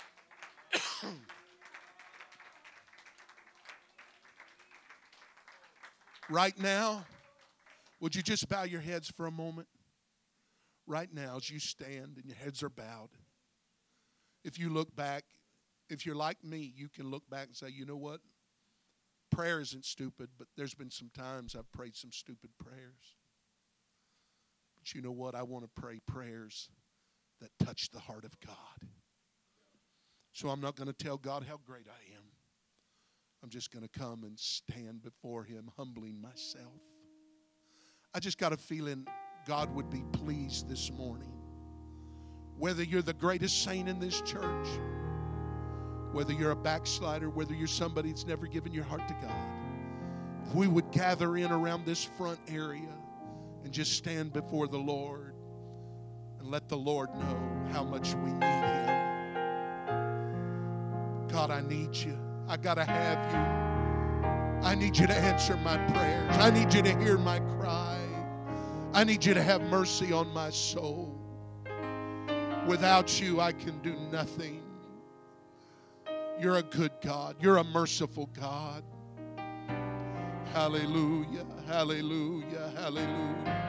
Right now, would you just bow your heads for a moment? Right now, as you stand and your heads are bowed, if you look back, if you're like me, you can look back and say, you know what? Prayer isn't stupid, but there's been some times I've prayed some stupid prayers. But you know what? I want to pray prayers that touch the heart of God. So I'm not going to tell God how great I am. I'm just going to come and stand before Him, humbling myself. I just got a feeling God would be pleased this morning. Whether you're the greatest saint in this church, whether you're a backslider, whether you're somebody that's never given your heart to God, if we would gather in around this front area and just stand before the Lord and let the Lord know how much we need Him. God, I need You. I got to have You. I need You to answer my prayers. I need You to hear my cry. I need You to have mercy on my soul. Without You, I can do nothing. You're a good God. You're a merciful God. Hallelujah, hallelujah, hallelujah.